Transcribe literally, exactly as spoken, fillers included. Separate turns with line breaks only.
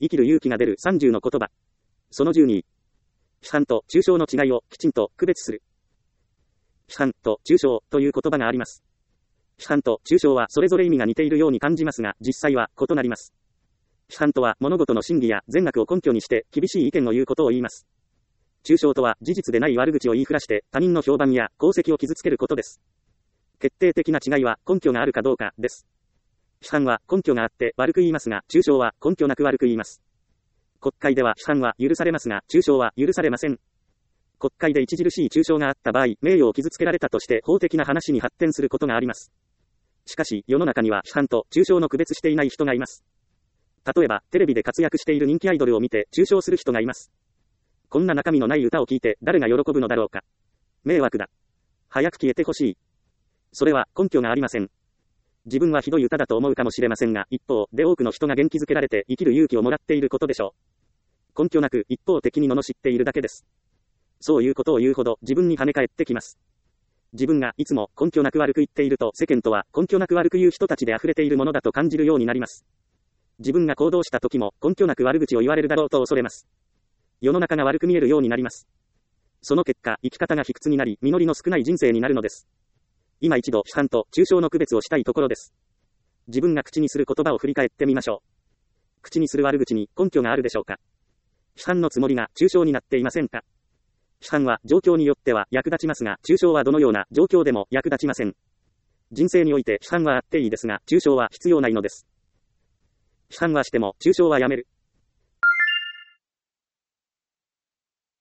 生きる勇気が出るさんじゅうの言葉。そのじゅうに。批判と抽象の違いをきちんと区別する。批判と抽象という言葉があります。批判と抽象はそれぞれ意味が似ているように感じますが、実際は異なります。批判とは物事の真偽や善悪を根拠にして厳しい意見を言うことを言います。抽象とは事実でない悪口を言いふらして他人の評判や功績を傷つけることです。決定的な違いは根拠があるかどうかです。批判は根拠があって悪く言いますが、抽象は根拠なく悪く言います。国会では批判は許されますが、抽象は許されません。国会で著しい抽象があった場合、名誉を傷つけられたとして法的な話に発展することがあります。しかし、世の中には批判と抽象の区別していない人がいます。例えば、テレビで活躍している人気アイドルを見て抽象する人がいます。こんな中身のない歌を聴いて誰が喜ぶのだろうか。迷惑だ。早く消えてほしい。それは根拠がありません。自分はひどい歌だと思うかもしれませんが、一方で多くの人が元気づけられて生きる勇気をもらっていることでしょう。根拠なく一方的に罵っているだけです。そういうことを言うほど自分に跳ね返ってきます。自分がいつも根拠なく悪く言っていると、世間とは根拠なく悪く言う人たちで溢れているものだと感じるようになります。自分が行動した時も根拠なく悪口を言われるだろうと恐れます。世の中が悪く見えるようになります。その結果、生き方が卑屈になり、実りの少ない人生になるのです。今一度批判と抽象の区別をしたいところです。自分が口にする言葉を振り返ってみましょう。口にする悪口に根拠があるでしょうか。批判のつもりが抽象になっていませんか。批判は状況によっては役立ちますが、抽象はどのような状況でも役立ちません。人生において批判はあっていいですが、抽象は必要ないのです。批判はしても抽象はやめる。